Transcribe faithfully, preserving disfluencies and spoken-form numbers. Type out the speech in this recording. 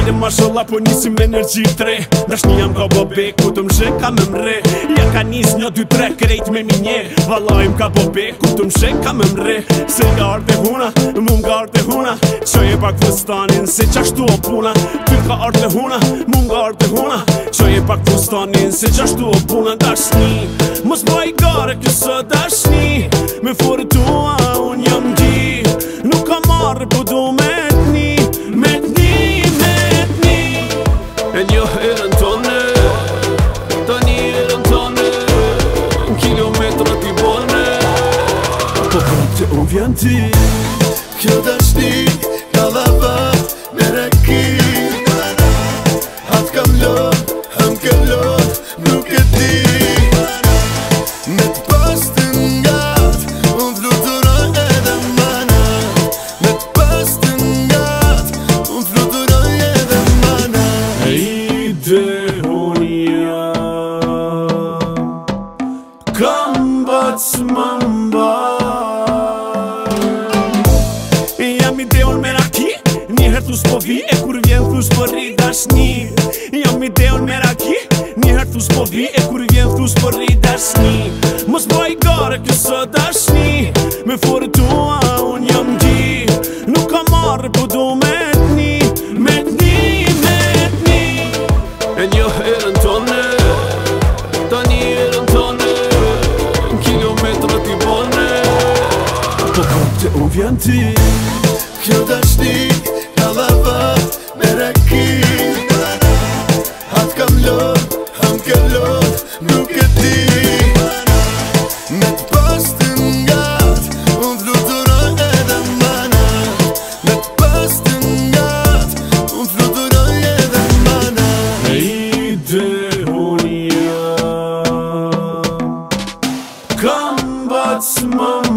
Djali mashallah po nisim me energji tre Dashni jam ka bobe ku të mshek ka me mre Ja ka nis një dy tre krejt me minje Valaj m'ka bobe ku të mshek ka me mre Se nga arte huna, mu nga arte huna Qoj e pak fustanin se qashtu o puna Ty ka arte huna, mu nga arte huna Qoj e pak fustanin se qashtu o puna Dashni, mos baj gare kësë dashni Me fore tua unë jam gji Nuk ka marrë po du me t'ni Me t'ni, me t'ni E një herën tonë Ta një herën tonë Në kilometra t'i bone Po për të unë vjen ti Kjo dashni ka lavat me reki Hat kam lot, ham ke lot, nuk e di Me t'pas të ngat, unë fluturoj edhe manat Me t'pas të ngat, unë fluturoj edhe manat E ide unë jam Kam bat s'mamba Jam ide unë me raki Njëherë thus po vi E kur vjen thus po rri dashni Jam ide unë me raki Njëherë thus po vi E kur vjen thus po rri dashni Mos baj gare kësë dashni Me fore tua unë jam gji Nuk ka marrë po du me t'ni Me t'ni, me t'ni E një herën tonë Ta një herën tonë Në kilometra t'i bone Po për të unë vjen ti Kjo dashni ka lavat me reki Hat kam lot, ham ke lot, nuk e di Me t'pas të ngat, unë fluturoj edhe manat Me t'pas të ngat, unë fluturoj edhe manat E ide unë jam Kam bat s'mamba